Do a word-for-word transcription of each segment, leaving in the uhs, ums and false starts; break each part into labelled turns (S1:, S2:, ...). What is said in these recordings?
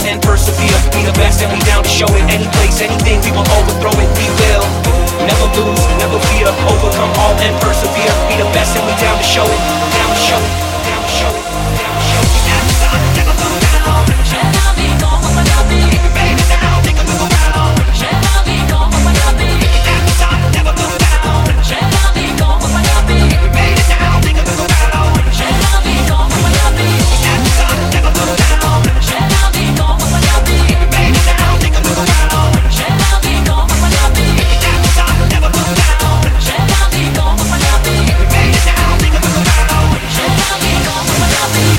S1: and persevere. Be the best and we down to show it. Any place, anything, we will overthrow it. We will never lose, never fear. Overcome all and persevere. Be the best and we down to show it. Down to show it. Down to show it. Down to show it. Never go down. J'ai la vie comme on la vie. Made it down, take a look around. J'ai la vie comme on la vie. Never go down. J'ai la vie comme on la vie. Made it down, take a look around. J'ai la vie comme on la vie. Never go down. J'ai la vie comme on la vie. Made it down, take a look around. J'ai la vie comme on la vie. Never go down. J'ai la vie comme on la vie. Made it down, take a look around. J'ai la vie comme on la vie.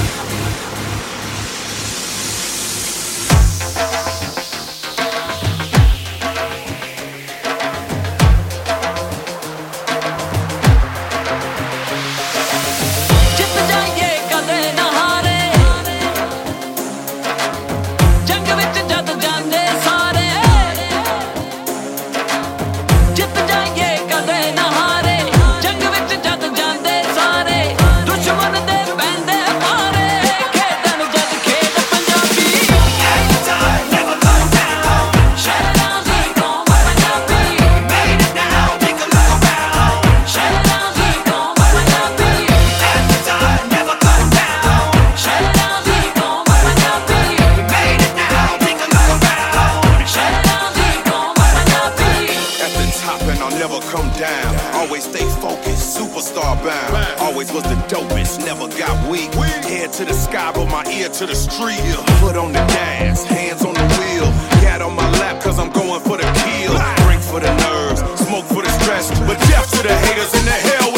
S2: To the sky, roll my ear to the street. Foot on the gas, hands on the wheel. Cat on my lap, cause I'm going for the kill. Drink for the nerves, smoke for the stress. But death to the haters in the hell.